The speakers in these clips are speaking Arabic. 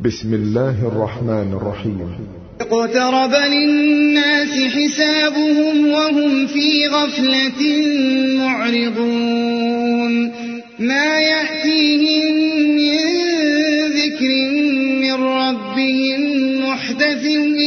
بسم الله الرحمن الرحيم. اقترب للناس حسابهم وهم في غفلة معرضون ما يأتيهم من ذكر من ربهم محدث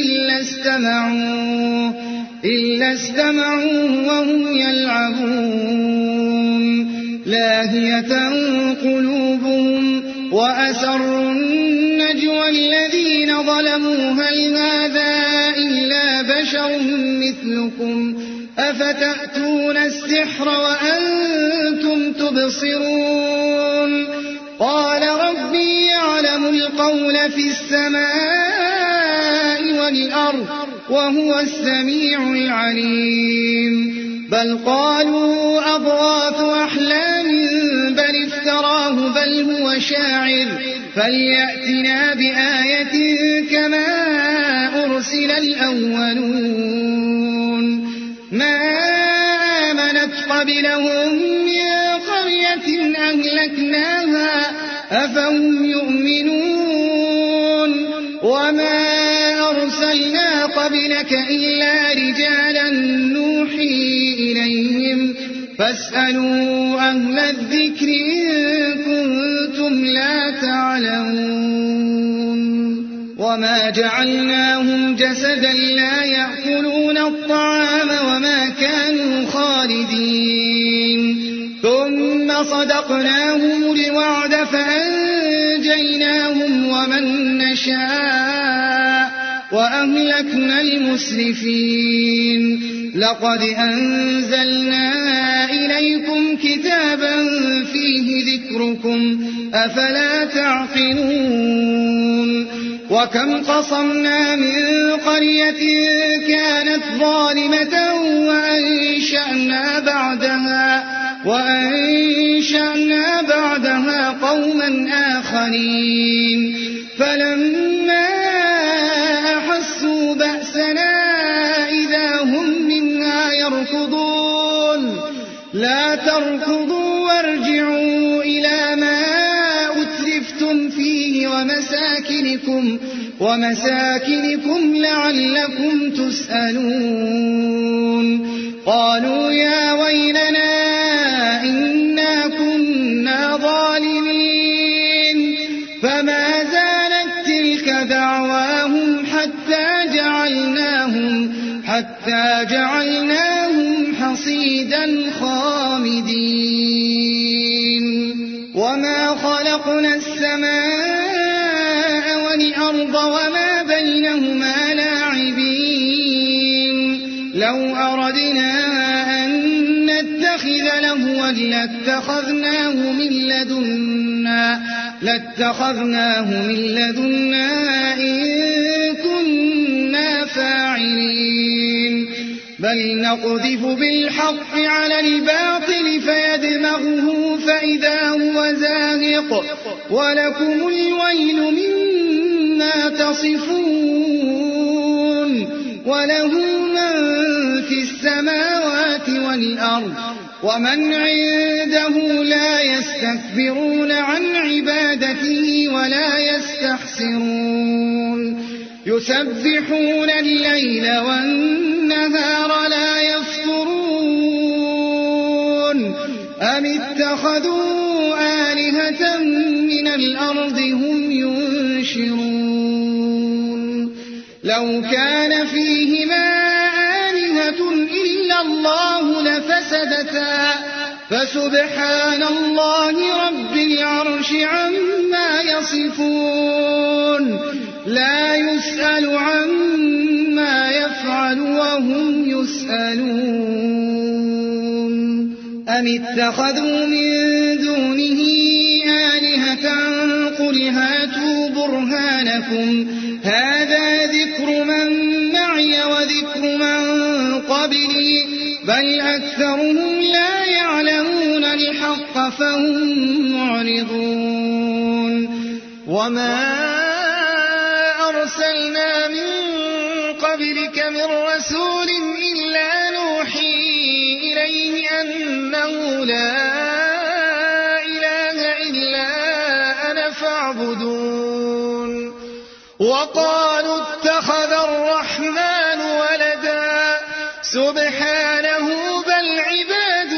إلا استمعوه وهم يلعبون لاهية قلوبهم وأسروا النجوى الذين ظلموا هل هذا إلا بشر مثلكم أفتأتون السحر وأنتم تبصرون قال ربي يعلم القول في السماء والأرض وهو السميع العليم بل قالوا أضغاث أحلام بل افتراه بل هو شاعر فليأتنا بآية كما أرسل الأولون ما آمنت قبلهم من قرية أهلكناها أفهم يؤمنون وما أرسلنا قبلك إلا رجالا نوحي إليهم فاسألوا أهل الذكر إن كنتم لا تعلمون وما جعلناهم جسدا لا يأكلون الطعام وما كانوا خالدين ثم صدقناهم الوعد فأنجيناهم ومن نشاء وأهلكنا المسرفين لقد أنزلنا إليكم كتابا فيه ذكركم أفلا تعقلون وكم قصمنا من قرية كانت ظالمة وأنشأنا بعدها قوما آخرين فلما أحسوا بأسنا إذا هم منها يركضون لا تركضوا وارجعوا إلى ما أترفتم فيه ومساكنكم لعلكم تسألون قالوا يا ويلنا إنا كنا ظالمين فما زالت تلك دعواهم حتى جعلناهم حصيدا خامدين وما خلقنا السماء والأرض وما بينهما لاعبين لو أردنا أن نتخذ لهوا لاتخذناه من لدنا إن كنا فاعلين بل نقذف بالحق على الباطل فيدمغه فإذا هو زاهق ولكم الويل مما تصفون وله من في السماوات والأرض ومن عنده لا يستكبرون عن عبادته ولا يستحسرون يسبحون الليل والنهار لا يفترون أم اتخذوا آلهة من الأرض هم ينشرون لو كان فيهما آلهة إلا الله لفسدتا فسبحان الله رب العرش عما يصفون لا يسأل عما يفعل وهم يسألون أم اتخذوا من دونه آلهة قل هاتوا برهانكم هذا ذكر من معي وذكر من قبلي بل أكثرهم لا يعلمون الحق فهم معرضون وما أرسلنا من قبلك من رسول إلا نوحي إليه أنه لا إله إلا أنا فاعبدون وقالوا اتخذ الرحمن ولدا سبحانه بل عباد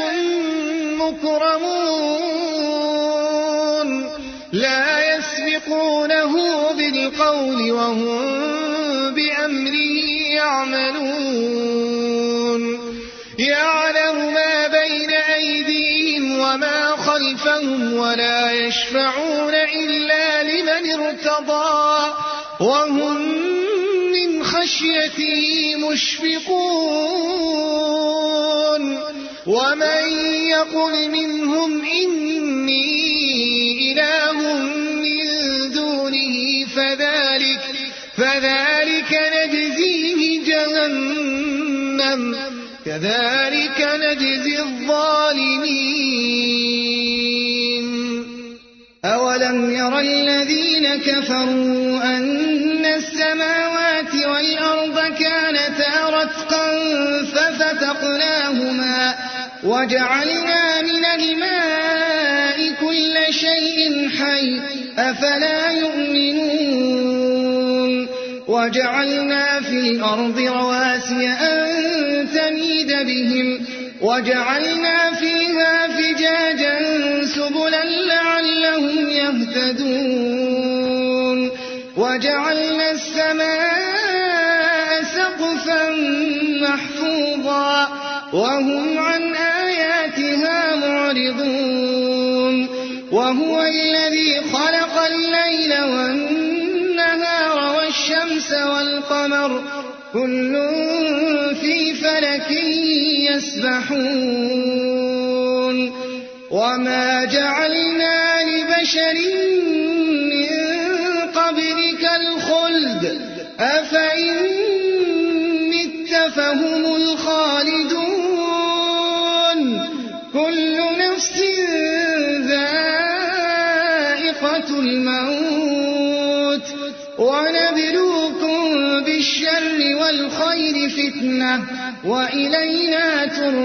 مكرمون لا يسبقونه بالقول وهم بأمره يعملون يعلم ما بين أيديهم وما خلفهم ولا يشفعون إلا لمن ارتضى وهم من خشيته مشفقون ومن يقل منهم إني إله من دونه فذلك نجزيه جهنم كذلك نجزي الظالمين أولم ير الذين كفروا أن السماوات والأرض كانتا رتقا ففتقناهما وجعلنا من الماء كل شيء حي أفلا يؤمنون وجعلنا في الأرض رواسي أن تميد بهم وجعلنا فيها فجاجا سبلا لعلهم يهتدون وجعلنا السماء سقفا محفوظا وهم عن آياتها معرضون وهو الذي خلق الليل والنهار والشمس والقمر كل في فلك يسبحون وما جعلنا لبشر من قبلك الخلد أفإن مت فهم الخالدون كل نفس ذائقة الموت ونبلوكم بالشر والخير فتنة وإلينا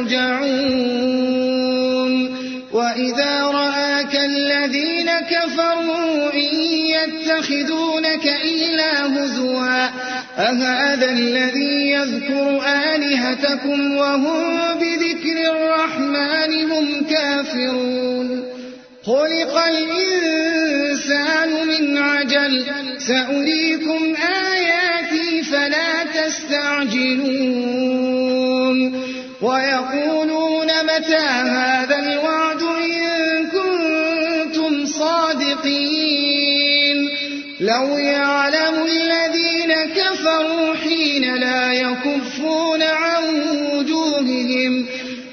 ترجعون وإذا رآك الذين كفروا إن يتخذونك إلا هزوا أهذا الذي يذكر آلهتكم وهم بذكر الرحمن هم كافرون خلق الإنسان من عجل سأريكم آياتي فلا تستعجلون ويقولون متى هذا الوعد إن كنتم صادقين لو يعلم الذين كفروا حين لا يكفون عن وجوههم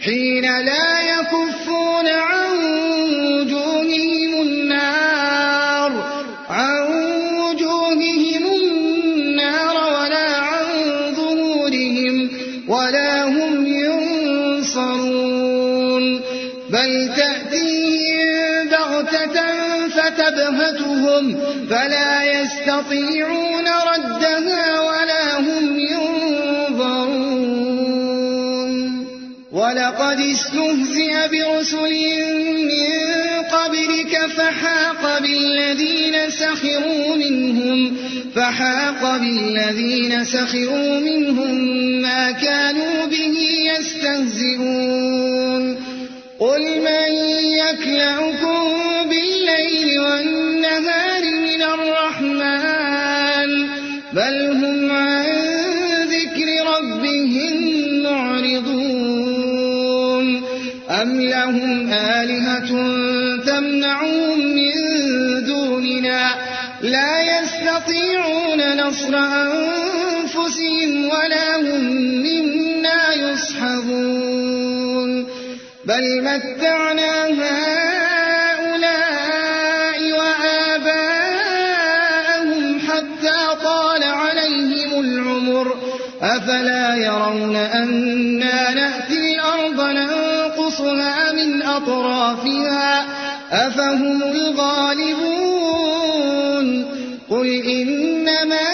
النار ولا عن ظهورهم ولا هم ينصرون بل تأتيهم بغتة فتبهتهم فلا يستطيعون ردها ولا هم ينظرون ولقد استهزئ برسل من قبلك فحاق بالذين سخروا منهم ما كانوا به يستهزئون قل من يكلؤكم بالليل والنهار من الرحمن بل هم عن ذكر ربهم معرضون أم لهم آلهة تمنعهم من دوننا لا يستطيعون نصر أنفسهم ولا هم منا يصحبون بل متعنا هؤلاء وآباءهم حتى طال عليهم العمر أفلا يرون أنا نأتي الأرض ننقصها من أطرافها أفهم الغالبون قل إنما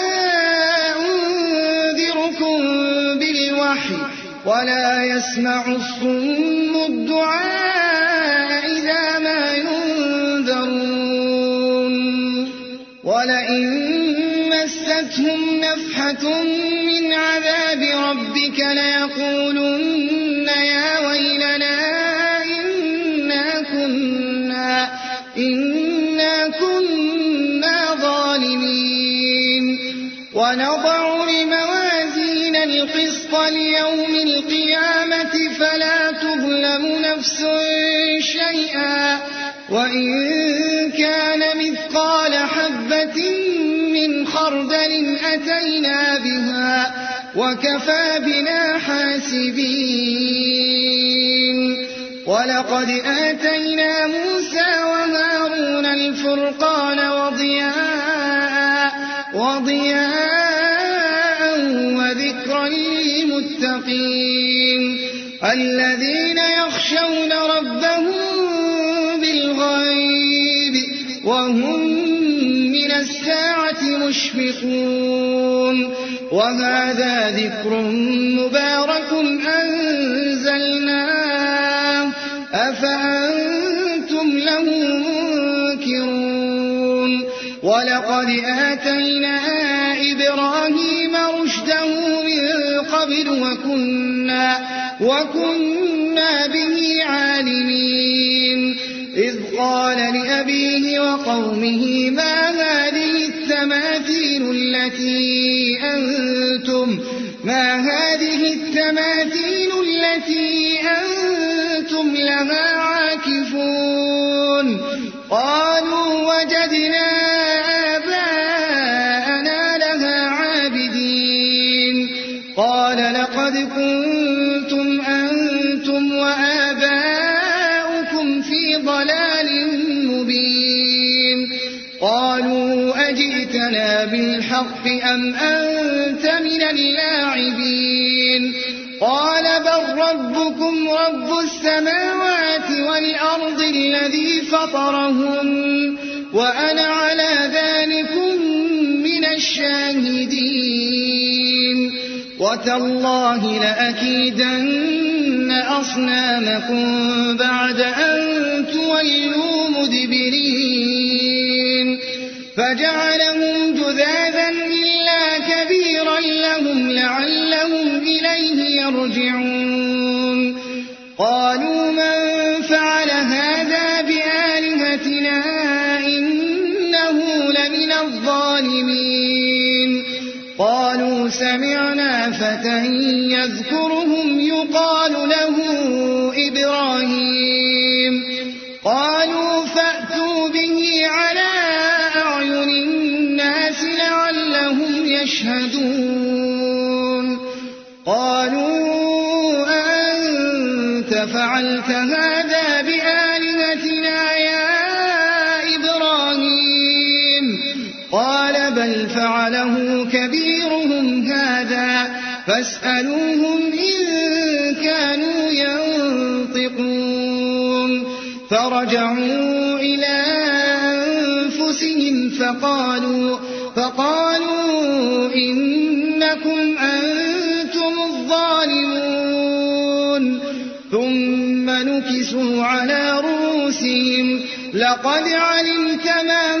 أنذركم بالوحي ولا يسمع الصم الدعاء إذا ما ينذرون ولئن مستهم نفحة من عذاب ربك ليقولن يا ويلنا إنا كنا ظالمين. ونضع الموازين القسط ليوم القيامة فلا تظلم نفس شيئا وإن كان مثقال حبة من خردل أتينا بها وكفى بنا حاسبين. ولقد آتينا موسى وهارون الفرقان وضياء وذكرا للمتقين الذين يخشون ربهم بالغيب وهم من الساعة مشفقون. وهذا ذكر مبارك أنزلناه أفأنتم له منكرون. ولقد آتينا إبراهيم رشده من قبل وكنا به عالمين. إذ قال لأبيه وقومه ما هذه التماثيل التي أنتم لها عاكفون. قالوا وجدنا آباءنا لها عابدين. قال لقد كنتم أنتم وآباؤكم في ضلال مبين. قالوا أجئتنا بالحق أم أنت من اللاعبين. قال بل ربكم رب السماوات والأرض الذي فطرهن وأنا على ذلكم من الشاهدين. وتالله لأكيدن أصنامكم بعد أن تولوا مدبرين. فجعلهم جذاذا إلا كبيرا لهم لعلهم إليه يرجعون. قالوا من فعل هذا بآلهتنا إنه لمن الظالمين. قالوا سمعنا فتى يذكرهم يقال له إبراهيم. قالوا فأتوا به على أعين الناس لعلهم يشهدون. قالوا أأنت فعلت هذا بآلهتنا يا إبراهيم؟ قال بل فعله كبيرهم هذا فاسألوهم إن كانوا ينطقون. فرجعوا إلى أنفسهم فقالوا إنكم أنتم الظالمون. ثم نكسوا على رؤوسهم لقد علمت ما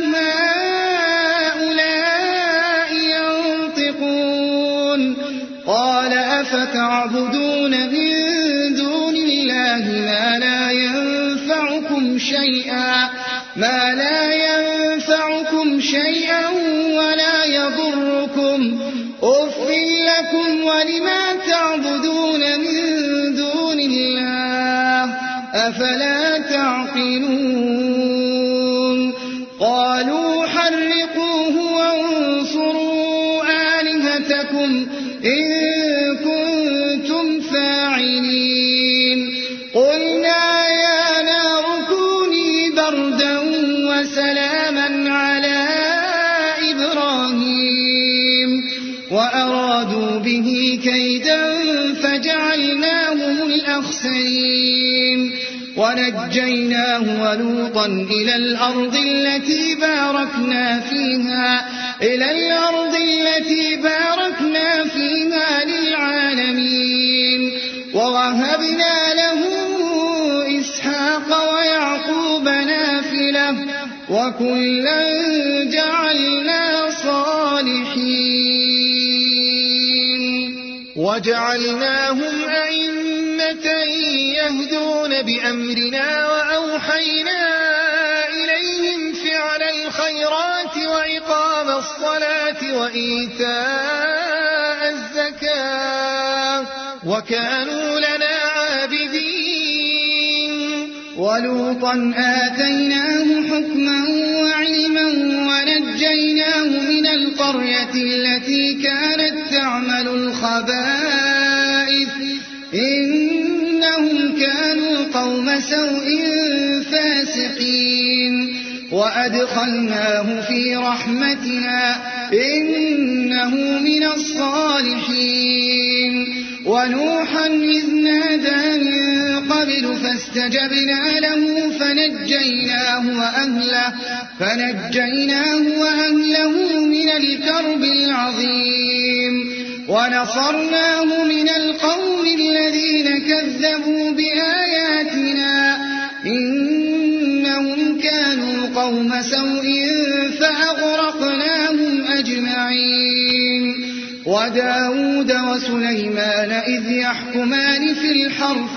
هؤلاء ينطقون. قال أفتعبدون من دون الله ما لا ينفعكم شيئا ولا يضركم. أف لكم ولما تعبدون من دون الله أفلا تعقلون. قالوا حرقوه وانصروا آلهتكم إن كنتم فاعلين. قلنا يا نار كوني بردا وسلاما على إبراهيم وأرادوا به كيدا فجعلناهم الأخسرين. ونجيناه ولوطا إلى الأرض التي باركنا فيها للعالمين. ووهبنا له إسحاق ويعقوب نافلة وكلا جعلنا صالحين. الصالحين وجعلناهم أئمة يهدون بأمرنا وأوحينا إليهم فعل الخيرات وإقام الصلاة وإيتاء الزكاة وكانوا لنا عابدين ولوطا آتيناه حكما وعلما ونجيناه من القرية التي كانت تعمل الخبائث إنهم كانوا قوم سوء فاسقين وأدخلناه في رحمتنا إنه من الصالحين ونوحا إذ نادى من قبل فاستجبنا له فنجيناه وأهله من الكرب العظيم ونصرناه من القوم الذين كذبوا بآياتنا إنهم كانوا قوم سوء فأغرقناهم أجمعين وداود وسليمان إذ يحكمان في الحرث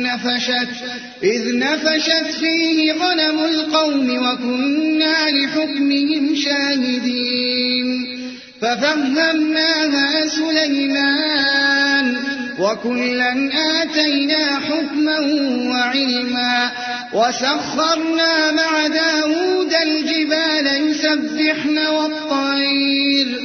إذ نفشت فيه غنم القوم وكنا لحكمهم شاهدين ففهمناها سليمان وكلا آتينا حكما وعلما وسخرنا مع داود الجبال يسبحن والطير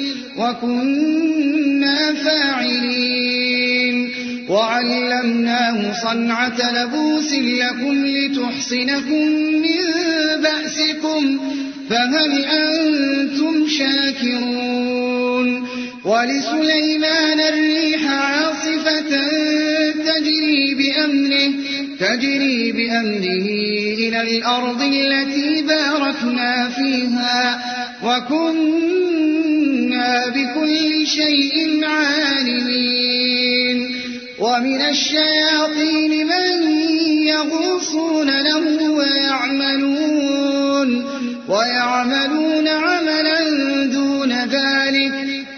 وكنا فاعلين وعلمناه صنعة لبوس لكم لتحصنكم من بأسكم فهل أنتم شاكرون ولسليمان الريح عاصفة تجري بأمره إلى الأرض التي باركنا فيها وكنا بكل شيء عالمين ومن الشياطين من يغوصون له ويعملون عملا دون ذلك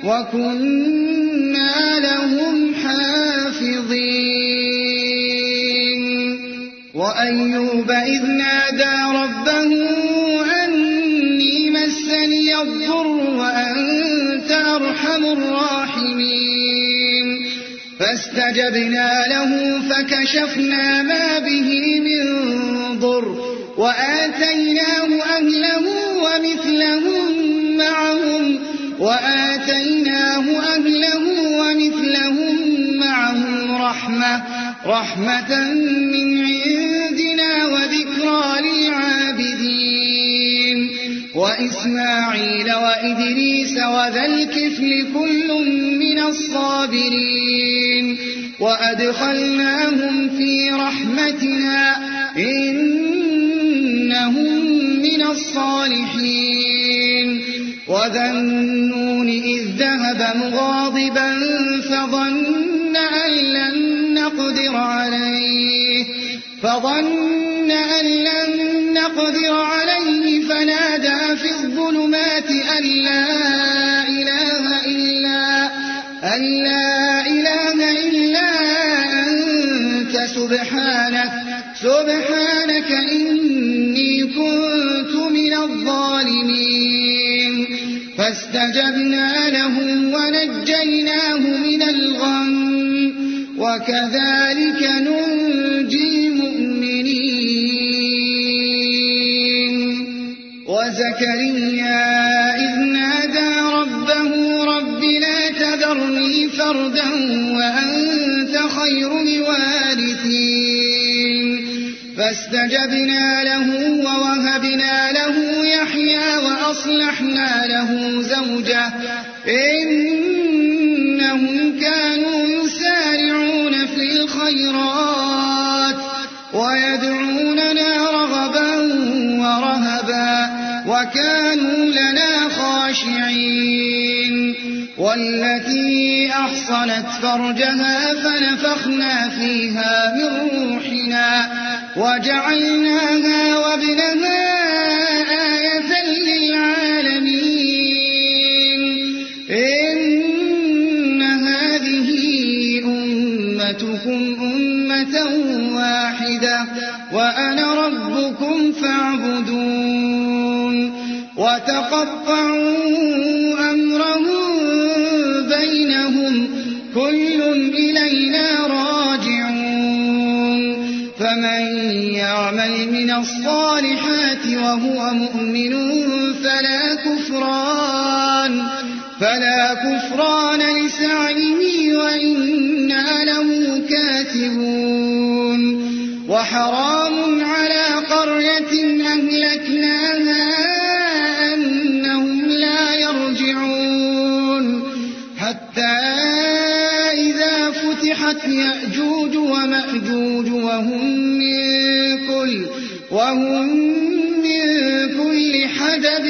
وكنا لهم حافظين وأيوب إذ نادى ربه أني مسني الضر وأنت أرحم الراحمين فاستجبنا له فكشفنا ما به من ضر وآتيناه أهله ومثلهم معهم رحمة من عندنا وذكرى للعابدين وإسماعيل وإدريس وذا الكفل كل من الصابرين وأدخلناهم في رحمتنا إنهم من الصالحين وذا النون إذ ذهب مغاضبا فظن أن لن نقدر عليه فنادى في الظلمات أن لا إله إلا أنت سبحانك إني كنت من الظالمين فاستجبنا له ونجيناه من الغم وكذلك ننجي المؤمنين وزكريا إذ نادى ربه رب لا تذرني فردا وأنت خير الوارثين فاستجبنا له ووهبنا له يحيى وأصلحنا له زوجه إنهم كانوا يسارعون في الخيرات ويدعوننا رغبا ورهبا وكانوا لنا خاشعين والتي أحصنت فرجها فنفخنا فيها من روحنا وجعلناها وابنها آية للعالمين أمتكم أمة واحدة وأنا ربكم فاعبدون وتقطعوا أمرهم بينهم كل إلينا راجعون فمن يعمل من الصالحات وهو مؤمن فلا كفران لسعيه وإنا له كاتبون وحرام على قرية أهلكناها أنهم لا يرجعون حتى إذا فتحت يأجوج ومأجوج وهم من كل حدب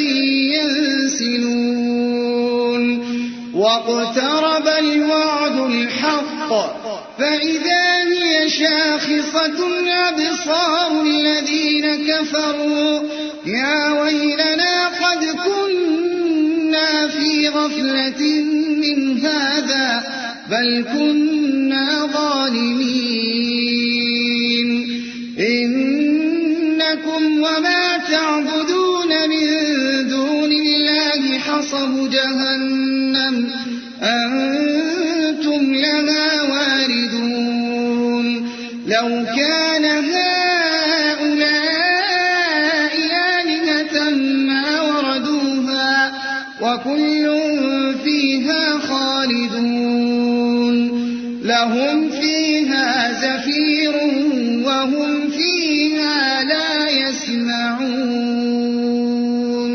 ينسلون واقترب الوعد الحق فإذا هي شاخصة أبصار الذين كفروا يا ويلنا قد كنا في غفلة من هذا بل كنا ظالمين إنكم وما تعبدون من دون الله حصب جهنم أنتم لها واردون لو كان هؤلاء آلهة ما وردوها وكل فيها خالدون لهم فيها زفير وهم فيها لا يسمعون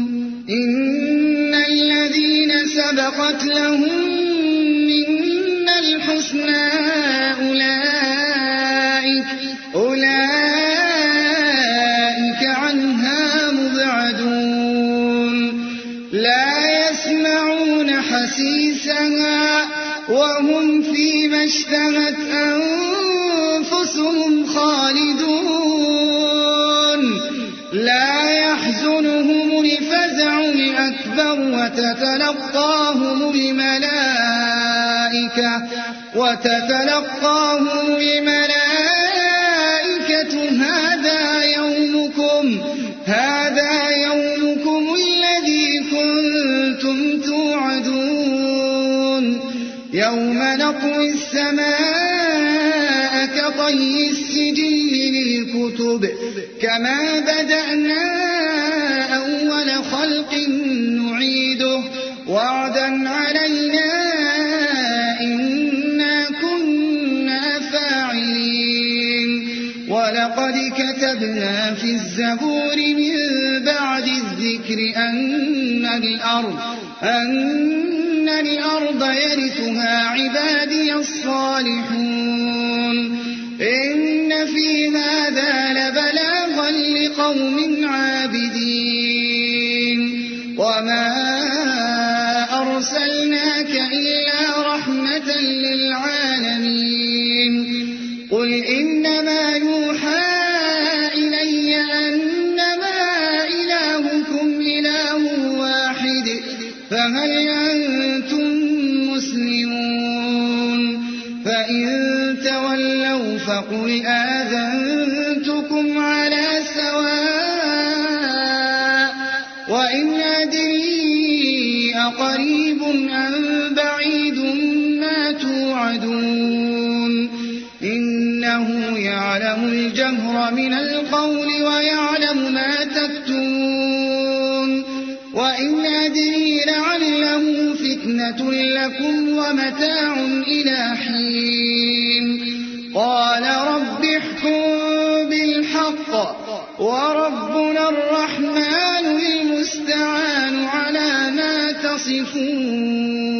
إن الذين سبقت لهم منا الحسنى أولئك عنها مبعدون لا يسمعون حسيسها وهم فيما اشتهت أنفسهم خالدون لا يحزنهم الفزع الأكبر وتتلقاهم الملائكة هذا يومكم الذي كنتم توعدون يوم نطوي السماء كطي السجل للكتب كما بدأنا أول خلق نعيده وعدا علينا إنا كنا فاعلين ولقد كتبنا في الزبور من بعد الذكر أن الأرض يرثها عبادي الصالحون إن في هذا لبلاغا لقوم عابدين وما أرسلناك إلا رحمة للعالمين قل إنما يوحى إلي أنما إلهكم إله واحد فهل أنتم مسلمون فإن تولوا فقل آذنتكم على سواء وإن أدري أقريب أم بعيد ما توعدون إنه يعلم الجهر من القول ويعلم ما تكتمون وإن أدري لعله فتنة لكم ومتاع إلى حين قال رب احكم بالحق وربنا الرحمن المستعان على ما تصفون